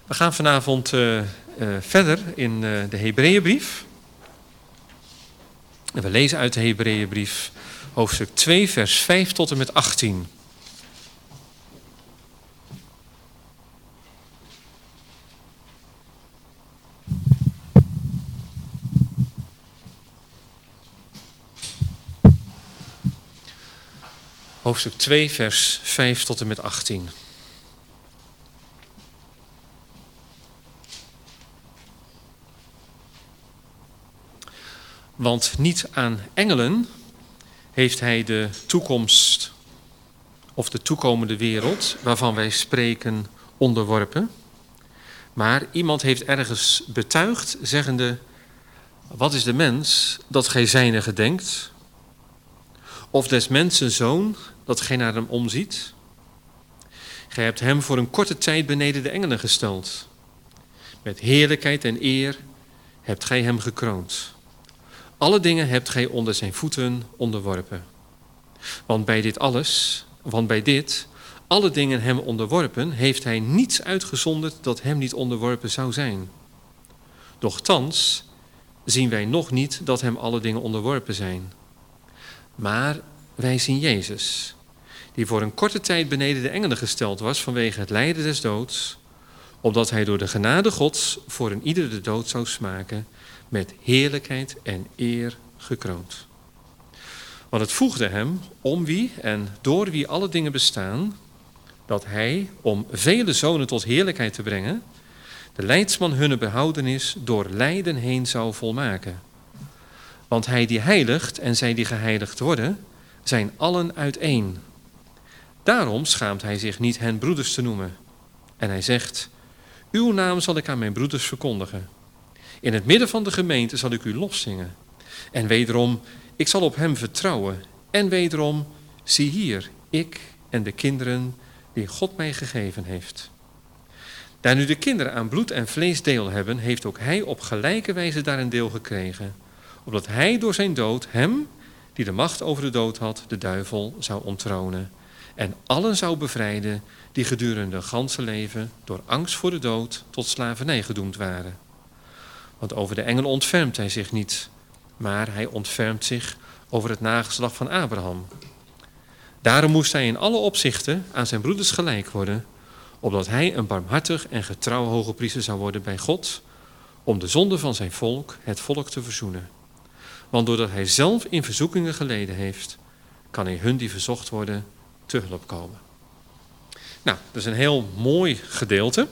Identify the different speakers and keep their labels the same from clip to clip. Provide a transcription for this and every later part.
Speaker 1: We gaan vanavond verder in de Hebreeënbrief. En we lezen uit de Hebreeënbrief hoofdstuk 2, vers 5 tot en met 18. Hoofdstuk 2, vers 5 tot en met 18. Want niet aan engelen heeft hij de toekomst of de toekomende wereld waarvan wij spreken onderworpen. Maar iemand heeft ergens betuigd, zeggende: wat is de mens dat gij zijne gedenkt? Of des mensen zoon dat gij naar hem omziet? Gij hebt hem voor een korte tijd beneden de engelen gesteld. Met heerlijkheid en eer hebt gij hem gekroond. Alle dingen hebt gij onder zijn voeten onderworpen. Want bij dit, alle dingen hem onderworpen, heeft hij niets uitgezonderd dat hem niet onderworpen zou zijn. Doch thans zien wij nog niet dat hem alle dingen onderworpen zijn. Maar wij zien Jezus, die voor een korte tijd beneden de engelen gesteld was vanwege het lijden des doods, opdat hij door de genade Gods voor een ieder de dood zou smaken, met heerlijkheid en eer gekroond. Want het voegde hem om wie en door wie alle dingen bestaan, dat hij, om vele zonen tot heerlijkheid te brengen, de leidsman hunne behoudenis door lijden heen zou volmaken. Want hij die heiligt en zij die geheiligd worden, zijn allen uiteen. Daarom schaamt hij zich niet hen broeders te noemen. En hij zegt: uw naam zal ik aan mijn broeders verkondigen. In het midden van de gemeente zal ik u loszingen. En wederom, ik zal op hem vertrouwen. En wederom, zie hier, ik en de kinderen die God mij gegeven heeft. Daar nu de kinderen aan bloed en vlees deel hebben, heeft ook hij op gelijke wijze daar een deel gekregen. Opdat hij door zijn dood hem, die de macht over de dood had, de duivel, zou onttronen. En allen zou bevrijden die gedurende hun ganse leven door angst voor de dood tot slavernij gedoemd waren. Want over de engelen ontfermt hij zich niet, maar hij ontfermt zich over het nageslacht van Abraham. Daarom moest hij in alle opzichten aan zijn broeders gelijk worden, opdat hij een barmhartig en getrouw hogepriester zou worden bij God, om de zonde van zijn volk, het volk, te verzoenen. Want doordat hij zelf in verzoekingen geleden heeft, kan hij hun die verzocht worden te hulp komen. Nou, dat is een heel mooi gedeelte.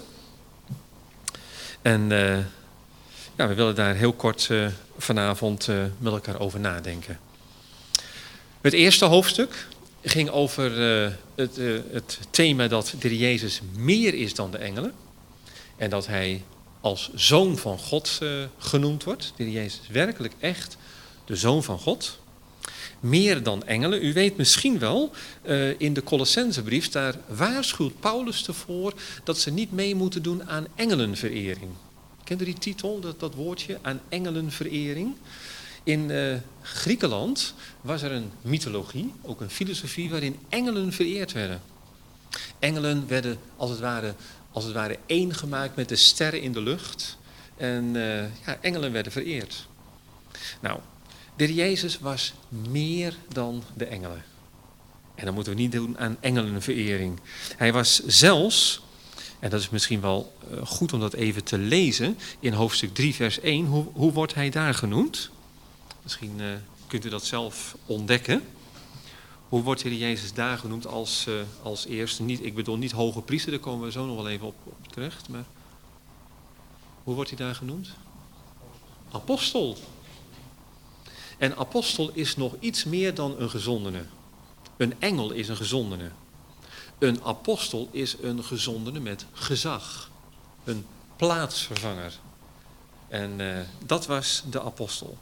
Speaker 1: En we willen daar heel kort vanavond met elkaar over nadenken. Het eerste hoofdstuk ging over het thema dat de Heer Jezus meer is dan de engelen. En dat hij als zoon van God genoemd wordt. De Heer Jezus is werkelijk echt de zoon van God. Meer dan engelen. U weet misschien wel, in de Colossensebrief, daar waarschuwt Paulus ervoor dat ze niet mee moeten doen aan engelenverering. Kent u die titel, dat woordje, aan engelenverering? In Griekenland was er een mythologie, ook een filosofie, waarin engelen vereerd werden. Engelen werden als het ware één gemaakt met de sterren in de lucht. En engelen werden vereerd. Nou, de Heer Jezus was meer dan de engelen. En dat moeten we niet doen aan engelenverering. Hij was zelfs, en dat is misschien wel goed om dat even te lezen, in hoofdstuk 3 vers 1, hoe wordt hij daar genoemd? Misschien kunt u dat zelf ontdekken. Hoe wordt de Heer Jezus daar genoemd als eerste? Ik bedoel niet hoge priester, daar komen we zo nog wel even op terecht. Maar hoe wordt hij daar genoemd? Apostel. En apostel is nog iets meer dan een gezondene. Een engel is een gezondene. Een apostel is een gezondene met gezag. Een plaatsvervanger. En dat was de apostel.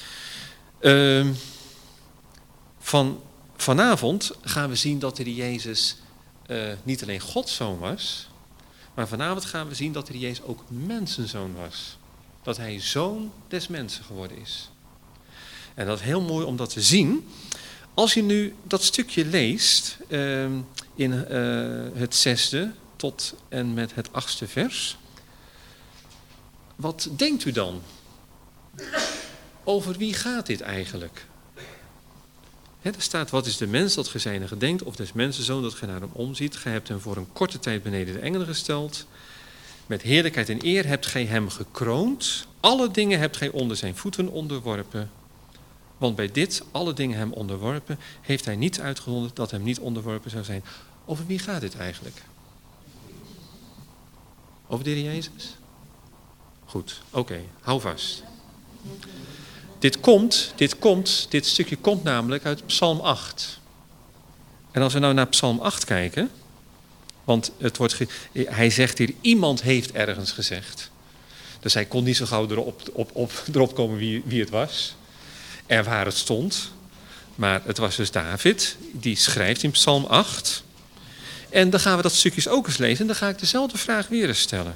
Speaker 1: Vanavond gaan we zien dat de Heer Jezus niet alleen Gods zoon was, maar vanavond gaan we zien dat de Heer Jezus ook mensenzoon was. Dat hij zoon des mensen geworden is. En dat is heel mooi om dat te zien. Als je nu dat stukje leest in het 6e tot en met het 8e vers, wat denkt u dan? Over wie gaat dit eigenlijk? Er staat, wat is de mens dat gij zijne gedenkt, of des mensenzoon dat gij naar hem omziet. Gij hebt hem voor een korte tijd beneden de engelen gesteld. Met heerlijkheid en eer hebt gij hem gekroond. Alle dingen hebt gij onder zijn voeten onderworpen. Want bij dit, alle dingen hem onderworpen, heeft hij niet uitgezonderd dat hem niet onderworpen zou zijn. Over wie gaat dit eigenlijk? Over de Heer Jezus? Goed, oké, hou vast. Dit stukje komt namelijk uit Psalm 8. En als we nou naar Psalm 8 kijken, want hij zegt hier, iemand heeft ergens gezegd. Dus hij kon niet zo gauw erop komen wie het was en waar het stond. Maar het was dus David, die schrijft in Psalm 8. En dan gaan we dat stukjes ook eens lezen en dan ga ik dezelfde vraag weer eens stellen.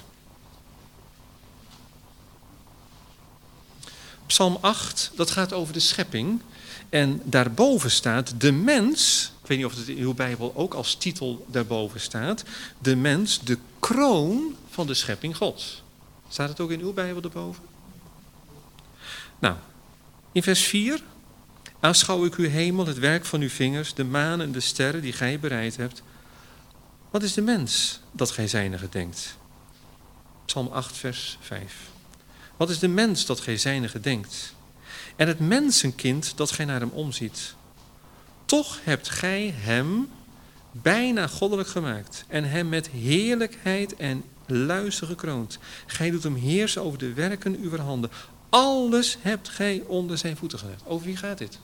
Speaker 1: Psalm 8, dat gaat over de schepping. En daarboven staat de mens, ik weet niet of het in uw Bijbel ook als titel daarboven staat, de mens, de kroon van de schepping Gods. Staat het ook in uw Bijbel daarboven? Nou, in vers 4, aanschouw ik uw hemel, het werk van uw vingers, de maan en de sterren die gij bereid hebt. Wat is de mens dat gij zijne gedenkt? Psalm 8, vers 5. Wat is de mens dat gij zijne gedenkt? En het mensenkind dat gij naar hem omziet. Toch hebt gij hem bijna goddelijk gemaakt en hem met heerlijkheid en luister gekroond. Gij doet hem heersen over de werken uwer handen. Alles hebt gij onder zijn voeten gelegd. Over wie gaat dit?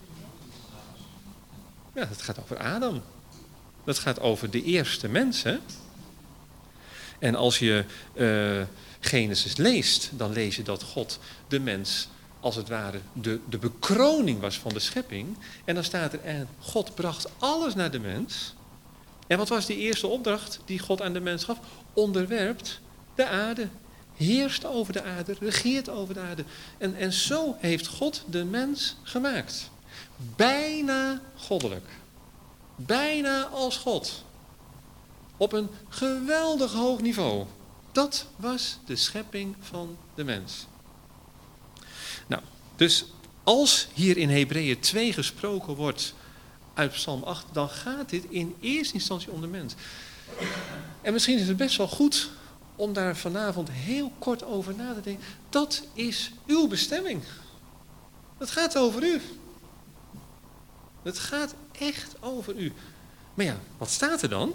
Speaker 1: Ja, het gaat over Adam. Dat gaat over de eerste mens, hè? En als je Genesis leest, dan lees je dat God de mens, als het ware, de bekroning was van de schepping. En dan staat er, en God bracht alles naar de mens. En wat was die eerste opdracht die God aan de mens gaf? Onderwerpt de aarde. Heerst over de aarde, regeert over de aarde. En zo heeft God de mens gemaakt. Bijna goddelijk. Bijna als God. Op een geweldig hoog niveau. Dat was de schepping van de mens. Nou, dus als hier in Hebreeën 2 gesproken wordt uit Psalm 8, dan gaat dit in eerste instantie om de mens. En misschien is het best wel goed om daar vanavond heel kort over na te denken. Dat is uw bestemming. Het gaat over u. Het gaat echt over u. Maar ja, wat staat er dan?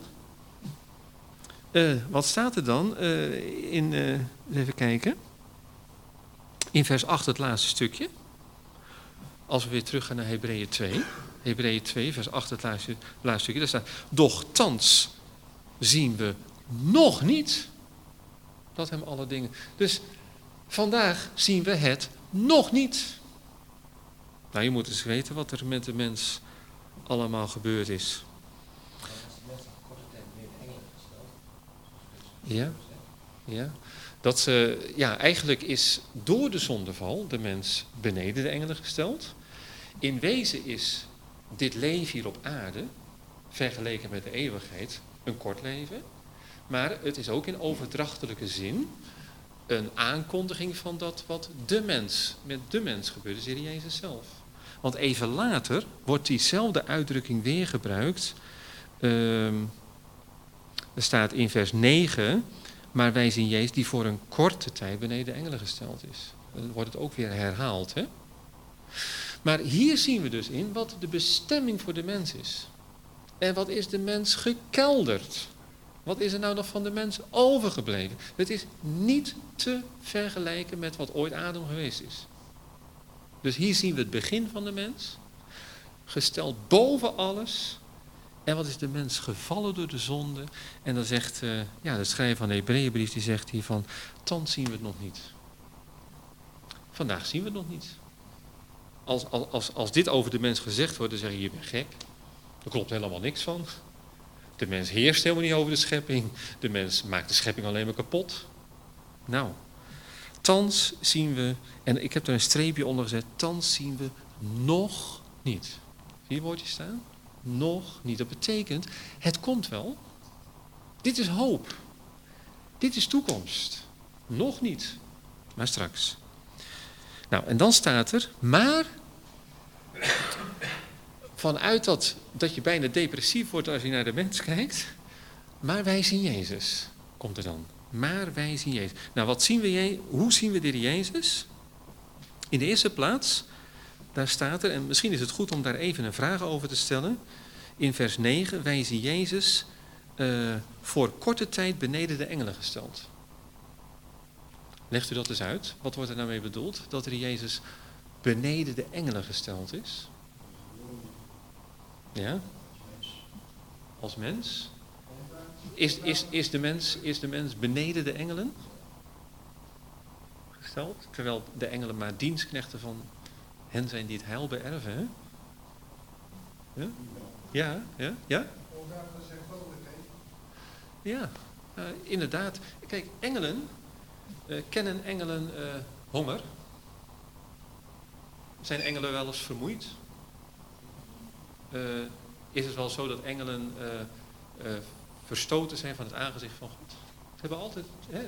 Speaker 1: Even kijken. In vers 8 het laatste stukje. Als we weer terug gaan naar Hebreeën 2. Hebreeën 2, vers 8 het laatste stukje. Daar staat, doch thans zien we nog niet dat hem alle dingen... Dus vandaag zien we het nog niet. Nou, je moet eens weten wat er met de mens allemaal gebeurd is. Ja. Eigenlijk is door de zondeval de mens beneden de engelen gesteld. In wezen is dit leven hier op aarde, vergeleken met de eeuwigheid, een kort leven. Maar het is ook in overdrachtelijke zin een aankondiging van dat wat met de mens gebeurt, is de Heer Jezus zelf. Want even later wordt diezelfde uitdrukking weer gebruikt. Er staat in vers 9... Maar wij zien Jezus die voor een korte tijd beneden de engelen gesteld is. Dan wordt het ook weer herhaald. Hè? Maar hier zien we dus in wat de bestemming voor de mens is. En wat is de mens gekelderd? Wat is er nou nog van de mens overgebleven? Het is niet te vergelijken met wat ooit Adam geweest is. Dus hier zien we het begin van de mens. Gesteld boven alles. En wat is de mens gevallen door de zonde? En dan zegt, de schrijver van de Hebreeënbrief, die zegt hier van, thans zien we het nog niet. Vandaag zien we het nog niet. Als dit over de mens gezegd wordt, dan zeg je, je bent gek. Er klopt helemaal niks van. De mens heerst helemaal niet over de schepping. De mens maakt de schepping alleen maar kapot. Nou, thans zien we, en ik heb er een streepje onder gezet, thans zien we nog niet. Zie je het woordje staan? Nog niet. Dat betekent, het komt wel. Dit is hoop. Dit is toekomst. Nog niet. maar straks. Nou, en dan staat er, maar vanuit dat je bijna depressief wordt als je naar de mens kijkt, maar wij zien Jezus, komt er dan. Maar wij zien Jezus. Nou, hoe zien we de Jezus? In de eerste plaats, daar staat er, en misschien is het goed om daar even een vraag over te stellen. In vers 9, wij zien Jezus voor korte tijd beneden de engelen gesteld. Legt u dat eens uit. Wat wordt er nou mee bedoeld? Dat er Jezus beneden de engelen gesteld is? Ja? Als mens? Is de mens beneden de engelen gesteld? Terwijl de engelen maar dienstknechten van hen zijn die het heil beërven, hè? Ja? Ja? Ja, inderdaad. Kijk, engelen, kennen engelen honger? Zijn engelen wel eens vermoeid? Is het wel zo dat engelen verstoten zijn van het aangezicht van God? Ze hebben altijd,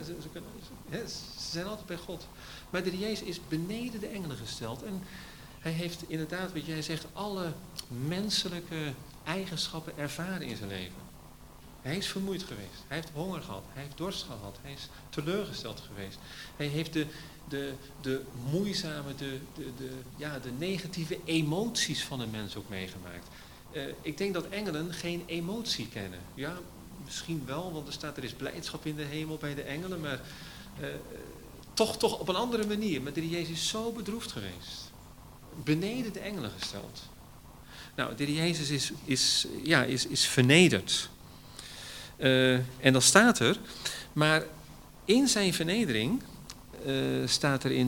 Speaker 1: ze zijn altijd bij God. Maar de Jezus is beneden de engelen gesteld. En hij heeft inderdaad, wat jij zegt, alle menselijke eigenschappen ervaren in zijn leven. Hij is vermoeid geweest. Hij heeft honger gehad. Hij heeft dorst gehad. Hij is teleurgesteld geweest. Hij heeft de moeizame, de negatieve emoties van een mens ook meegemaakt. Ik denk dat engelen geen emotie kennen. Ja, misschien wel, want er is blijdschap in de hemel bij de engelen, maar toch op een andere manier. Maar de Jezus is zo bedroefd geweest. Beneden de engelen gesteld. Nou, de Jezus is vernederd. En dan staat er, maar in zijn vernedering staat er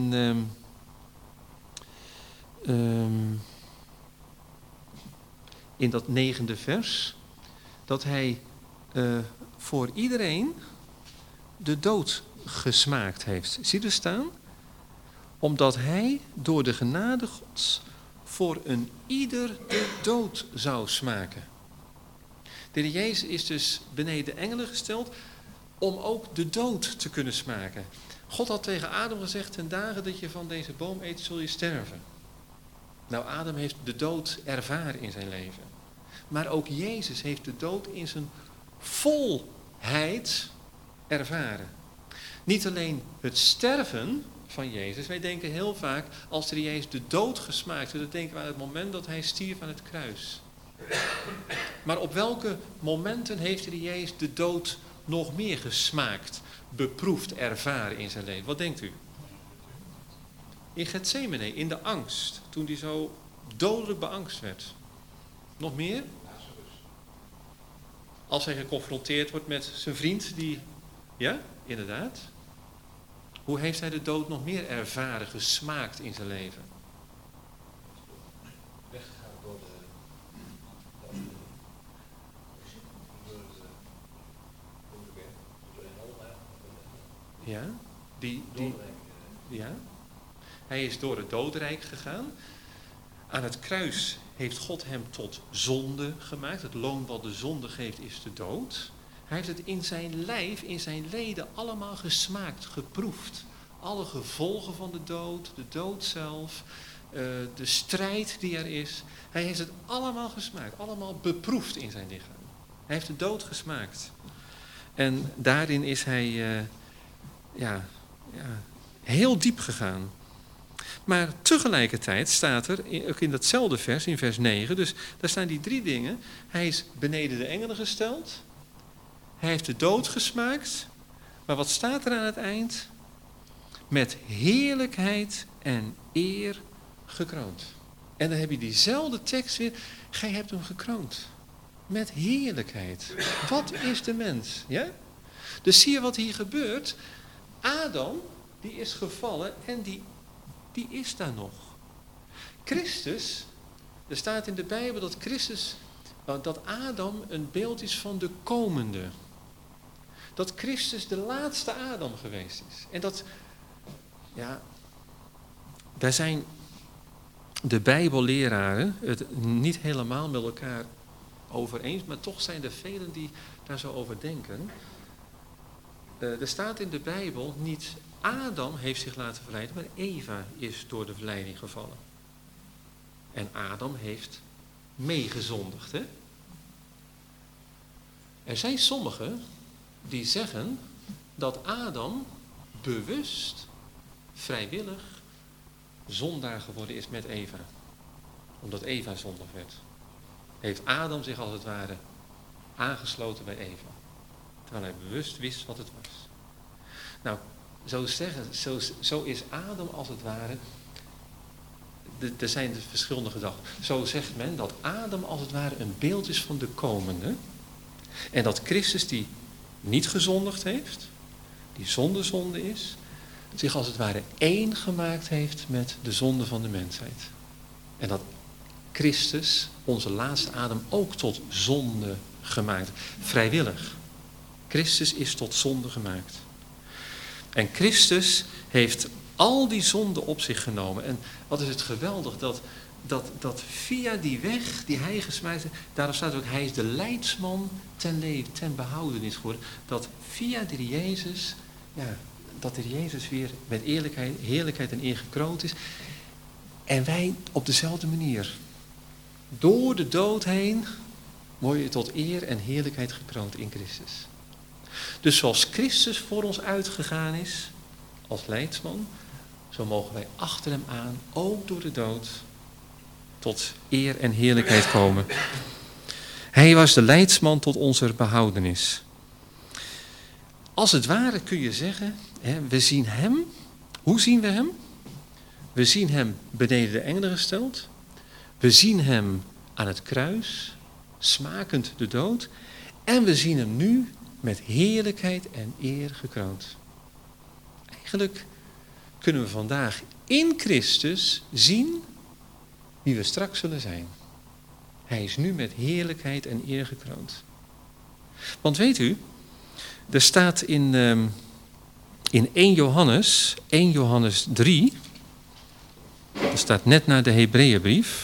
Speaker 1: in dat 9e vers, dat hij voor iedereen de dood gesmaakt heeft. Zie je er staan? Omdat hij door de genade Gods voor een ieder de dood zou smaken. De Jezus is dus beneden de engelen gesteld om ook de dood te kunnen smaken. God had tegen Adam gezegd, ten dagen dat je van deze boom eet, zul je sterven. Nou, Adam heeft de dood ervaren in zijn leven. Maar ook Jezus heeft de dood in zijn volheid ervaren. Niet alleen het sterven van Jezus. Wij denken heel vaak, als er Jezus de dood gesmaakt heeft, dan denken we aan het moment dat hij stierf aan het kruis. Maar op welke momenten heeft de Jezus de dood nog meer gesmaakt, beproefd, ervaren in zijn leven? Wat denkt u? In Getsemane, in de angst, toen hij zo dodelijk beangst werd. Nog meer? Als hij geconfronteerd wordt met zijn vriend die... Ja, inderdaad. Hoe heeft hij de dood nog meer ervaren, gesmaakt in zijn leven?
Speaker 2: Weggegaan door de berg, door de hel.
Speaker 1: Ja? Hij is door het doodrijk gegaan. Aan het kruis heeft God hem tot zonde gemaakt. Het loon wat de zonde geeft is de dood. Hij heeft het in zijn lijf, in zijn leden allemaal gesmaakt, geproefd. Alle gevolgen van de dood zelf, de strijd die er is. Hij heeft het allemaal gesmaakt, allemaal beproefd in zijn lichaam. Hij heeft de dood gesmaakt. En daarin is hij heel diep gegaan. Maar tegelijkertijd staat er, ook in datzelfde vers, in vers 9, dus daar staan die 3 dingen. Hij is beneden de engelen gesteld. Hij heeft de dood gesmaakt. Maar wat staat er aan het eind? Met heerlijkheid en eer gekroond. En dan heb je diezelfde tekst weer. Gij hebt hem gekroond. Met heerlijkheid. Wat is de mens? Ja? Dus zie je wat hier gebeurt? Adam, die is gevallen en die is daar nog. Christus, er staat in de Bijbel dat Adam een beeld is van de komende. Dat Christus de laatste Adam geweest is. En daar zijn de Bijbelleraren het niet helemaal met elkaar over eens, maar toch zijn er velen die daar zo over denken. Er staat in de Bijbel niet Adam heeft zich laten verleiden, maar Eva is door de verleiding gevallen. En Adam heeft meegezondigd. Hè? Er zijn sommigen die zeggen dat Adam bewust, vrijwillig, zondaar geworden is met Eva. Omdat Eva zondig werd. Heeft Adam zich als het ware aangesloten bij Eva. Terwijl hij bewust wist wat het was. Nou, zo is Adam als het ware. Er zijn dus verschillende gedachten. Zo zegt men dat Adam als het ware een beeld is van de komende. En dat Christus die niet gezondigd heeft, die zonder zonde is, zich als het ware één gemaakt heeft met de zonde van de mensheid. En dat Christus, onze laatste Adam, ook tot zonde gemaakt. Vrijwillig. Christus is tot zonde gemaakt. En Christus heeft al die zonden op zich genomen. En wat is het geweldig dat via die weg die hij gesmaakt heeft, daarop staat ook, hij is de leidsman ten leven, ten behoudenis geworden. Dat via de Jezus, dat de Jezus weer met heerlijkheid en eer gekroond is. En wij op dezelfde manier. Door de dood heen word je tot eer en heerlijkheid gekroond in Christus. Dus zoals Christus voor ons uitgegaan is, als leidsman, zo mogen wij achter hem aan, ook door de dood, tot eer en heerlijkheid komen. Hij was de leidsman tot onze behoudenis. Als het ware kun je zeggen, we zien hem. Hoe zien we hem? We zien hem beneden de engelen gesteld. We zien hem aan het kruis, smakend de dood. En we zien hem nu met heerlijkheid en eer gekroond. Eigenlijk kunnen we vandaag in Christus zien wie we straks zullen zijn. Hij is nu met heerlijkheid en eer gekroond. Want weet u, er staat in 1 Johannes 3, dat staat net na de Hebreeënbrief.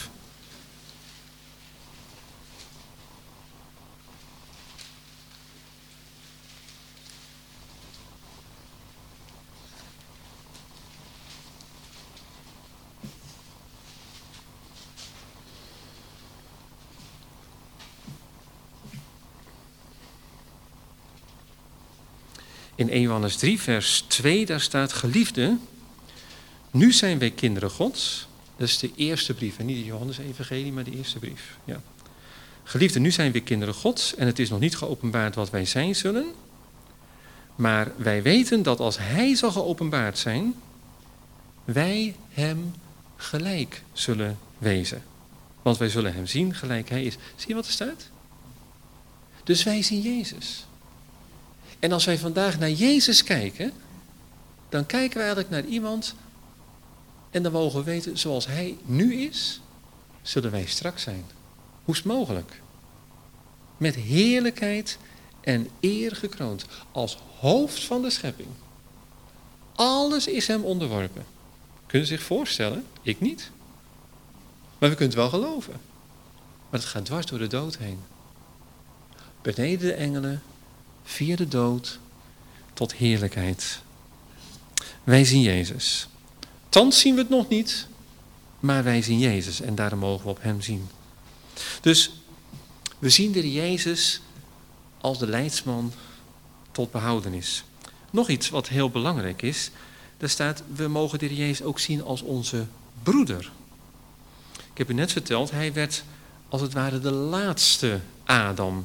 Speaker 1: In 1 Johannes 3, vers 2, daar staat: geliefde, nu zijn wij kinderen Gods. Dat is de eerste brief, en niet de Johannes-evangelie, maar de eerste brief. Ja. Geliefde, nu zijn wij kinderen Gods en het is nog niet geopenbaard wat wij zijn zullen. Maar wij weten dat als Hij zal geopenbaard zijn, wij Hem gelijk zullen wezen. Want wij zullen Hem zien gelijk Hij is. Zie je wat er staat? Dus wij zien Jezus. En als wij vandaag naar Jezus kijken, dan kijken we eigenlijk naar iemand en dan mogen we weten, zoals Hij nu is, zullen wij straks zijn. Hoe is het mogelijk? Met heerlijkheid en eer gekroond, als hoofd van de schepping. Alles is Hem onderworpen. Kunnen ze zich voorstellen? Ik niet. Maar we kunnen het wel geloven. Maar het gaat dwars door de dood heen. Beneden de engelen, via de dood, tot heerlijkheid. Wij zien Jezus. Thans zien we het nog niet, maar wij zien Jezus en daarom mogen we op Hem zien. Dus we zien de Jezus als de leidsman tot behoudenis. Nog iets wat heel belangrijk is, daar staat, we mogen de Jezus ook zien als onze broeder. Ik heb u net verteld, Hij werd als het ware de laatste Adam.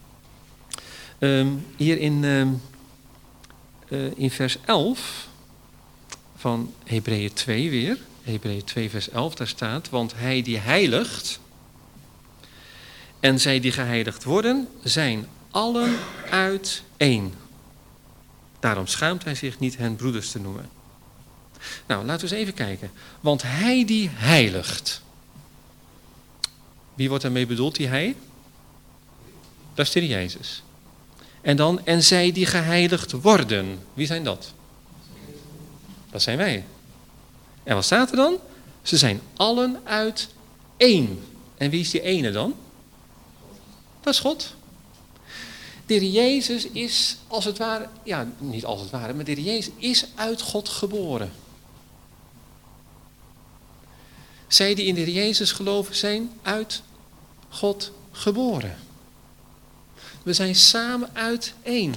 Speaker 1: Hier in vers 11 van Hebreeën 2 weer, Hebreeën 2 vers 11, daar staat, want Hij die heiligt en zij die geheiligd worden, zijn allen uit één. Daarom schaamt Hij zich niet hen broeders te noemen. Nou, laten we eens even kijken. Want Hij die heiligt. Wie wordt daarmee bedoeld, die Hij? Dat is de Jezus. En dan, en zij die geheiligd worden. Wie zijn dat? Dat zijn wij. En wat staat er dan? Ze zijn allen uit één. En wie is die ene dan? Dat is God. De Heer Jezus is als het ware, ja, niet als het ware, maar de Heer Jezus is uit God geboren. Zij die in de Heer Jezus geloven zijn uit God geboren. We zijn samen uit één.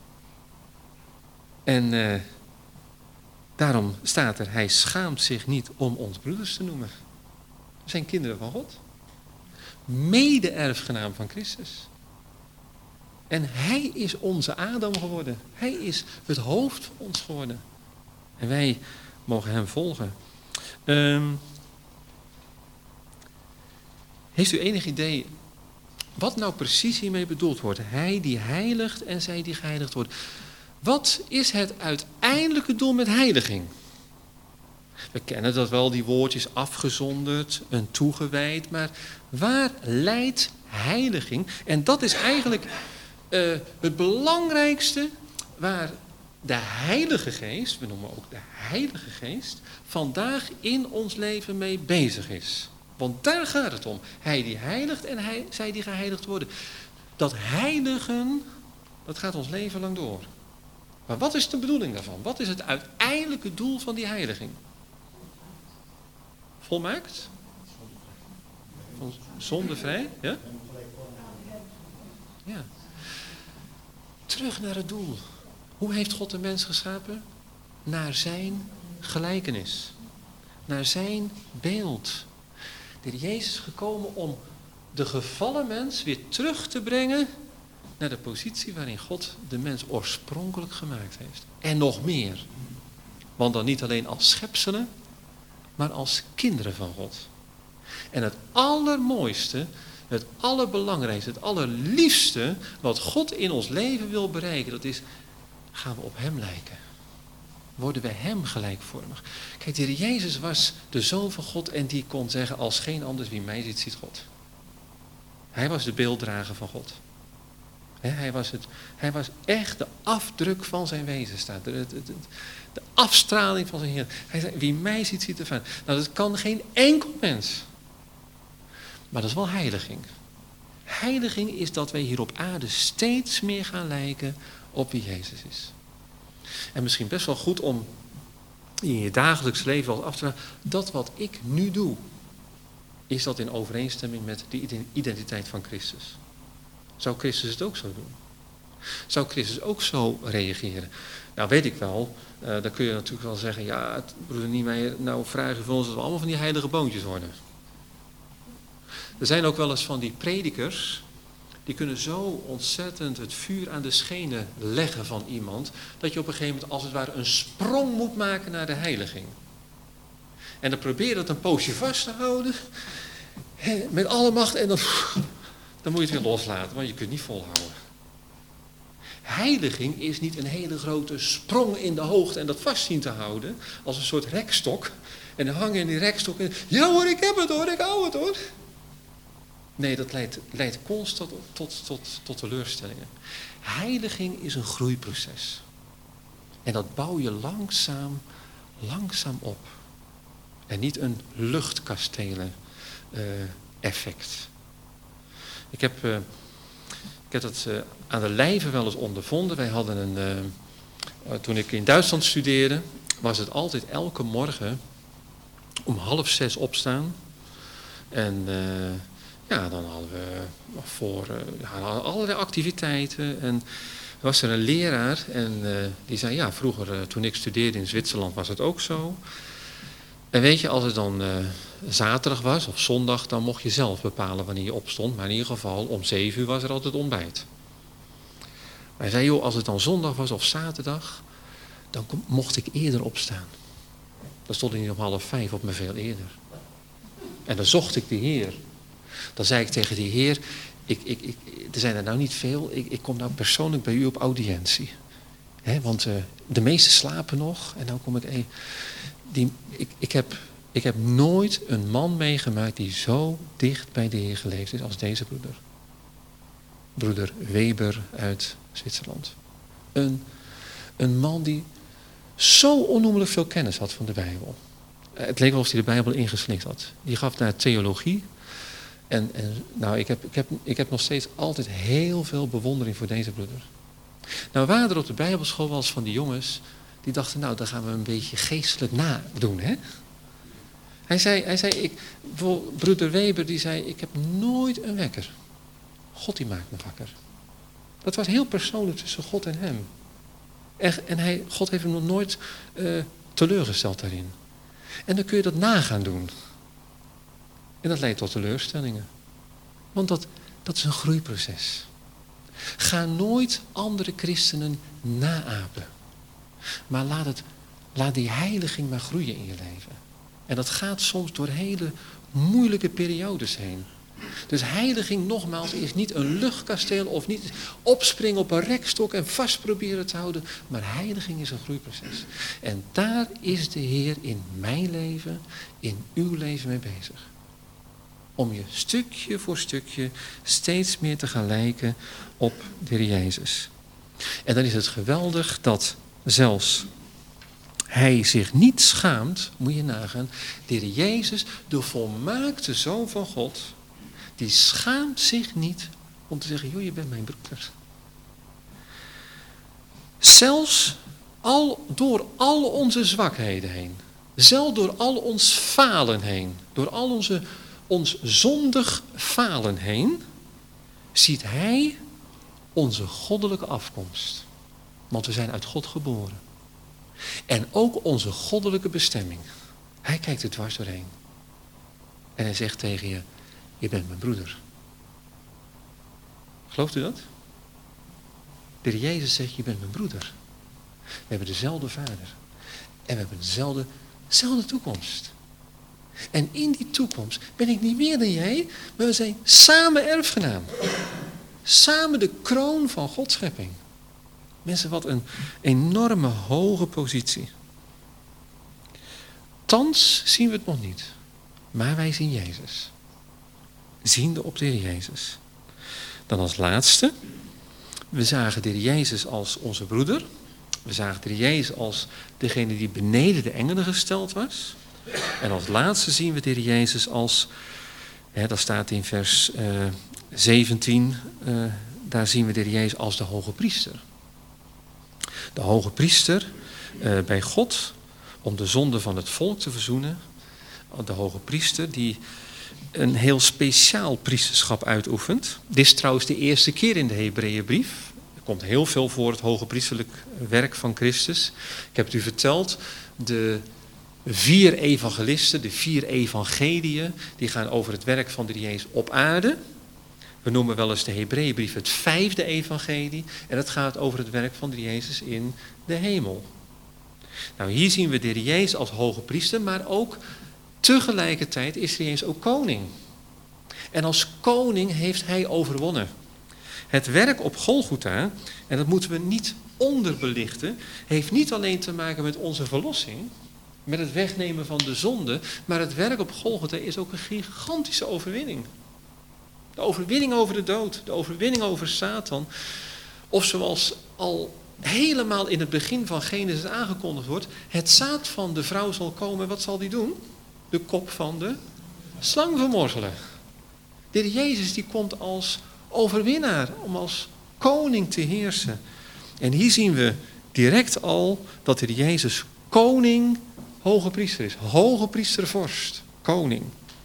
Speaker 1: En daarom staat er, hij schaamt zich niet om ons broeders te noemen. We zijn kinderen van God. Mede-erfgenaam van Christus. En hij is onze Adam geworden. Hij is het hoofd van ons geworden. En wij mogen hem volgen. Heeft u enig idee wat nou precies hiermee bedoeld wordt? Hij die heiligt en zij die geheiligd worden. Wat is het uiteindelijke doel met heiliging? We kennen dat wel, die woordjes afgezonderd, een toegewijd. Maar waar leidt heiliging? En dat is eigenlijk het belangrijkste waar de Heilige Geest, we noemen ook de Heilige Geest, vandaag in ons leven mee bezig is. Want daar gaat het om. Hij die heiligt en zij die geheiligd worden. Dat heiligen, dat gaat ons leven lang door. Maar wat is de bedoeling daarvan? Wat is het uiteindelijke doel van die heiliging? Volmaakt? Zondevrij? Ja? Ja. Terug naar het doel. Hoe heeft God de mens geschapen? Naar zijn gelijkenis. Naar zijn beeld. De Heer Jezus is gekomen om de gevallen mens weer terug te brengen naar de positie waarin God de mens oorspronkelijk gemaakt heeft. En nog meer. Want dan niet alleen als schepselen, maar als kinderen van God. En het allermooiste, het allerbelangrijkste, het allerliefste wat God in ons leven wil bereiken, dat is, gaan we op hem lijken. Worden we hem gelijkvormig. Kijk, de Heer Jezus was de Zoon van God en die kon zeggen, als geen ander wie mij ziet, ziet God. Hij was de beelddrager van God. Hij was echt de afdruk van zijn wezen, staat er. De afstraling van zijn Heer. Hij zei, wie mij ziet, ziet ervan. Nou, dat kan geen enkel mens. Maar dat is wel heiliging. Heiliging is dat wij hier op aarde steeds meer gaan lijken op wie Jezus is. En misschien best wel goed om in je dagelijks leven wel af te vragen, dat wat ik nu doe, is dat in overeenstemming met de identiteit van Christus? Zou Christus het ook zo doen? Zou Christus ook zo reageren? Nou, weet ik wel, dan kun je natuurlijk wel zeggen, ja, broeder Niemeyer, nou vragen van ons dat we allemaal van die heilige boontjes worden. Er zijn ook wel eens van die predikers, die kunnen zo ontzettend het vuur aan de schenen leggen van iemand, dat je op een gegeven moment als het ware een sprong moet maken naar de heiliging. En dan probeer je dat een poosje vast te houden, met alle macht, en dan moet je het weer loslaten, want je kunt niet volhouden. Heiliging is niet een hele grote sprong in de hoogte en dat vast zien te houden, als een soort rekstok. En dan hangen in die rekstok en, ja hoor, ik heb het hoor, ik hou het hoor. Nee, dat leidt constant tot teleurstellingen. Heiliging is een groeiproces. En dat bouw je langzaam op. En niet een luchtkastelen effect. Ik heb dat aan de lijve wel eens ondervonden. Wij hadden toen ik in Duitsland studeerde, was het altijd elke morgen om 5:30 opstaan. En dan hadden we allerlei activiteiten. En er was er een leraar en die zei, ja, vroeger toen ik studeerde in Zwitserland was het ook zo. En weet je, als het dan zaterdag was of zondag, dan mocht je zelf bepalen wanneer je opstond. Maar in ieder geval om 7 uur was er altijd ontbijt. Maar hij zei, joh, als het dan zondag was of zaterdag, dan mocht ik eerder opstaan. Dan stond ik niet om 4:30 op, maar veel eerder. En dan zocht ik de Heer. Dan zei ik tegen die Heer, er zijn er nou niet veel, ik kom nou persoonlijk bij u op audiëntie. Want de meesten slapen nog en dan kom ik... Ik heb nooit een man meegemaakt die zo dicht bij de Heer geleefd is als deze broeder. Broeder Weber uit Zwitserland. Een man die zo onnoemelijk veel kennis had van de Bijbel. Het leek wel of hij de Bijbel ingeslikt had. Die gaf naar theologie. En nou, ik heb nog steeds altijd heel veel bewondering voor deze broeder. Nou waren er op de Bijbelschool wel eens van die jongens die dachten, nou, dan gaan we een beetje geestelijk nadoen, hè? Hij zei, broeder Weber die zei, ik heb nooit een wekker. God die maakt me wakker. Dat was heel persoonlijk tussen God en hem. En God heeft hem nog nooit teleurgesteld daarin. En dan kun je dat na gaan doen. En dat leidt tot teleurstellingen. Want dat is een groeiproces. Ga nooit andere christenen naapen. Maar laat die heiliging maar groeien in je leven. En dat gaat soms door hele moeilijke periodes heen. Dus heiliging, nogmaals, is niet een luchtkasteel of niet opspringen op een rekstok en vast proberen te houden. Maar heiliging is een groeiproces. En daar is de Heer in mijn leven, in uw leven mee bezig. Om je stukje voor stukje steeds meer te gaan lijken op de Heer Jezus. En dan is het geweldig dat zelfs hij zich niet schaamt, moet je nagaan. De Heer Jezus, de volmaakte Zoon van God, die schaamt zich niet om te zeggen, joh, je bent mijn broeder. Zelfs door al onze zwakheden heen. Zelfs door al ons falen heen. Door al ons zondig falen heen. Ziet hij onze goddelijke afkomst. Want we zijn uit God geboren. En ook onze goddelijke bestemming. Hij kijkt er dwars doorheen. En hij zegt tegen je, je bent mijn broeder. Gelooft u dat? De Heer Jezus zegt, je bent mijn broeder. We hebben dezelfde vader. En we hebben dezelfde toekomst. En in die toekomst ben ik niet meer dan jij, maar we zijn samen erfgenaam. Samen de kroon van Gods schepping. Mensen, wat een enorme hoge positie. Thans zien we het nog niet. Maar wij zien Jezus. Ziende op de Heer Jezus. Dan als laatste. We zagen de Heer Jezus als onze broeder. We zagen de Heer Jezus als degene die beneden de engelen gesteld was. En als laatste zien we de Heer Jezus als, dat staat in vers 17, daar zien we de Heer Jezus als de hoge priester. De hoge priester bij God, om de zonde van het volk te verzoenen. De hoge priester die een heel speciaal priesterschap uitoefent. Dit is trouwens de eerste keer in de Hebreeënbrief. Er komt heel veel voor het hoge priesterlijk werk van Christus. Ik heb het u verteld, de 4 evangelisten, de 4 evangeliën, die gaan over het werk van de Heer Jezus op aarde. We noemen wel eens de Hebreeënbrief het 5e evangelie. En dat gaat over het werk van de Heer Jezus in de hemel. Nou, hier zien we de Heer Jezus als hoge priester, maar ook tegelijkertijd is de Heer Jezus ook koning. En als koning heeft hij overwonnen. Het werk op Golgotha, en dat moeten we niet onderbelichten, heeft niet alleen te maken met onze verlossing, met het wegnemen van de zonde, maar het werk op Golgotha is ook een gigantische overwinning. De overwinning over de dood, de overwinning over Satan. Of zoals al helemaal in het begin van Genesis aangekondigd wordt, het zaad van de vrouw zal komen, wat zal die doen? De kop van de slang vermorzelen. De Heer Jezus die komt als overwinnaar, om als koning te heersen. En hier zien we direct al dat de Heer Jezus koning, hoge priester is. Hoge priester, vorst, koning.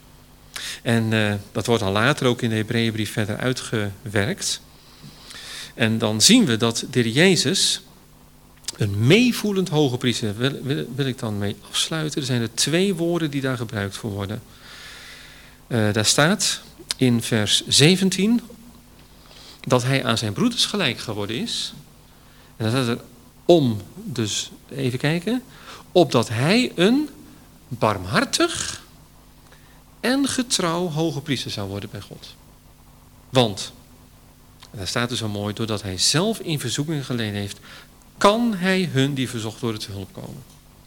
Speaker 1: En dat wordt dan later ook in de Hebreeënbrief verder uitgewerkt. En dan zien we dat de Heer Jezus een meevoelend hoge priester, wil ik dan mee afsluiten. Er zijn er 2 woorden die daar gebruikt voor worden. Daar staat in vers 17 dat hij aan zijn broeders gelijk geworden is. En dan staat er dus even kijken, opdat hij een barmhartig en getrouw hoge priester zou worden bij God. Want, en daar staat er zo mooi, doordat hij zelf in verzoeking geleden heeft, kan hij hun die verzocht worden te hulp komen.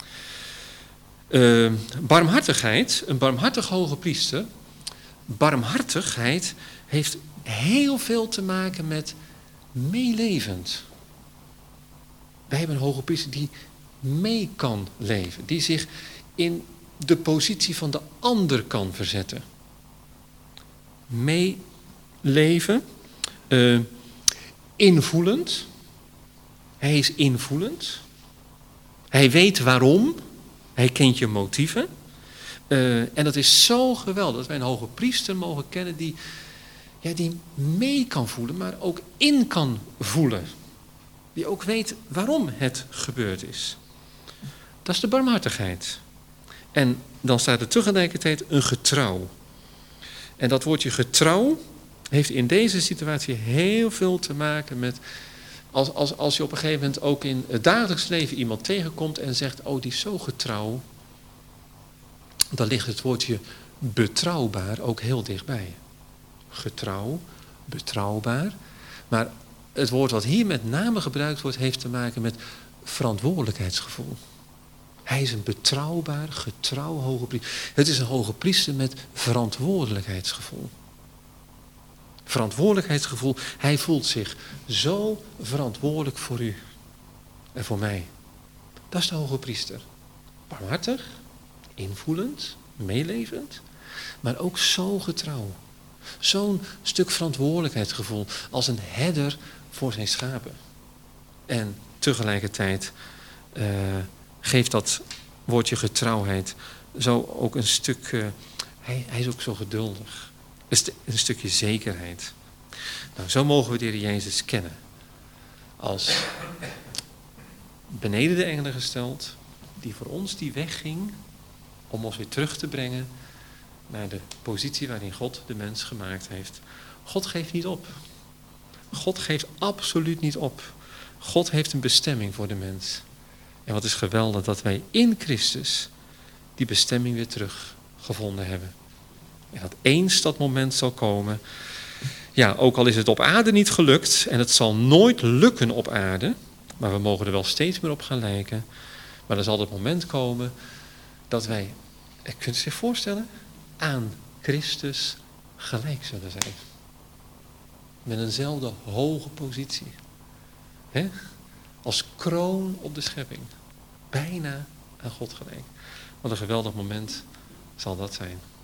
Speaker 1: Barmhartigheid, een barmhartig hoge priester, barmhartigheid heeft heel veel te maken met meelevend. Wij hebben een hoge priester die mee kan leven, die zich in de positie van de ander kan verzetten. meeleven. Invoelend. Hij is invoelend. Hij weet waarom. Hij kent je motieven. En dat is zo geweldig dat wij een hoge priester mogen kennen die mee kan voelen, maar ook in kan voelen. Die ook weet waarom het gebeurd is. Dat is de barmhartigheid. En dan staat er tegelijkertijd een getrouw. En dat woordje getrouw heeft in deze situatie heel veel te maken met als je op een gegeven moment ook in het dagelijks leven iemand tegenkomt en zegt, oh, die is zo getrouw. Dan ligt het woordje betrouwbaar ook heel dichtbij. Getrouw, betrouwbaar. Maar het woord wat hier met name gebruikt wordt, heeft te maken met verantwoordelijkheidsgevoel. Hij is een betrouwbaar, getrouw hoge priester. Het is een hoge priester met verantwoordelijkheidsgevoel. Verantwoordelijkheidsgevoel. Hij voelt zich zo verantwoordelijk voor u en voor mij. Dat is de hoge priester. Barmhartig, invoelend, meelevend, maar ook zo getrouw. Zo'n stuk verantwoordelijkheidsgevoel als een herder voor zijn schapen. En tegelijkertijd geeft dat woordje getrouwheid zo ook een stuk, hij is ook zo geduldig. Een stukje zekerheid. Nou, zo mogen we de Heer Jezus kennen. Als beneden de engelen gesteld, die voor ons die weg ging om ons weer terug te brengen naar de positie waarin God de mens gemaakt heeft. God geeft niet op. God geeft absoluut niet op. God heeft een bestemming voor de mens. En wat is geweldig dat wij in Christus die bestemming weer teruggevonden hebben. En dat eens dat moment zal komen. Ja, ook al is het op aarde niet gelukt en het zal nooit lukken op aarde, maar we mogen er wel steeds meer op gaan lijken. Maar er zal het moment komen dat wij, kunt u zich voorstellen, aan Christus gelijk zullen zijn. Met eenzelfde hoge positie. He? Als kroon op de schepping. Bijna aan God gelijk. Wat een geweldig moment zal dat zijn.